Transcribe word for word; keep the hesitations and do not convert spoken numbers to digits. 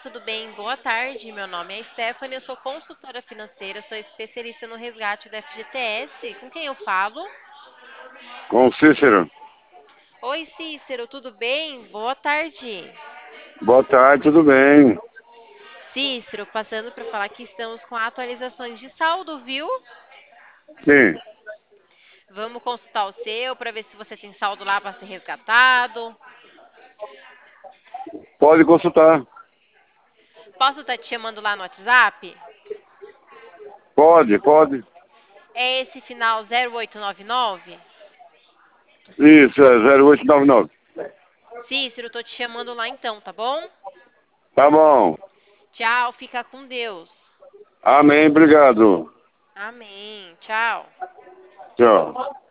tudo bem? Boa tarde. Meu nome é Stephanie, eu sou consultora financeira, sou especialista no resgate do F G T S. Com quem eu falo? Com Cícero. Oi, Cícero, tudo bem? Boa tarde. Boa tarde, tudo bem? Cícero, passando para falar que estamos com atualizações de saldo, viu? Sim, Vamos consultar o seu para ver se você tem saldo lá para ser resgatado. pode consultar. Posso estar te chamando lá no WhatsApp? Pode, pode. É esse final zero oito nove nove? Isso, é zero oito nove nove. Cícero, tô te chamando lá então, tá bom? Tá bom. Tchau, fica com Deus. Amém, obrigado. Amém. Tchau. Tchau.